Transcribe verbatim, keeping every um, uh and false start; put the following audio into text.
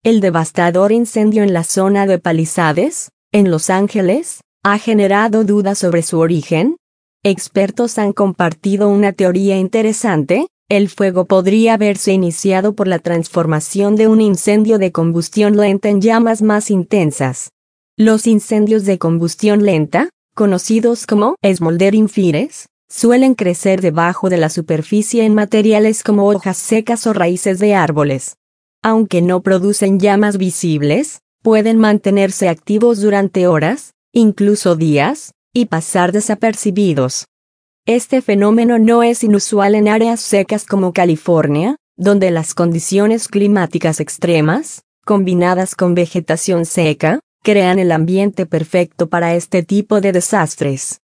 El devastador incendio en la zona de Palisades, en Los Ángeles, ha generado dudas sobre su origen. Expertos han compartido una teoría interesante: el fuego podría haberse iniciado por la transformación de un incendio de combustión lenta en llamas más intensas. Los incendios de combustión lenta, conocidos como smoldering fires, suelen crecer debajo de la superficie en materiales como hojas secas o raíces de árboles. Aunque no producen llamas visibles, pueden mantenerse activos durante horas, incluso días, y pasar desapercibidos. Este fenómeno no es inusual en áreas secas como California, donde las condiciones climáticas extremas, combinadas con vegetación seca, crean el ambiente perfecto para este tipo de desastres.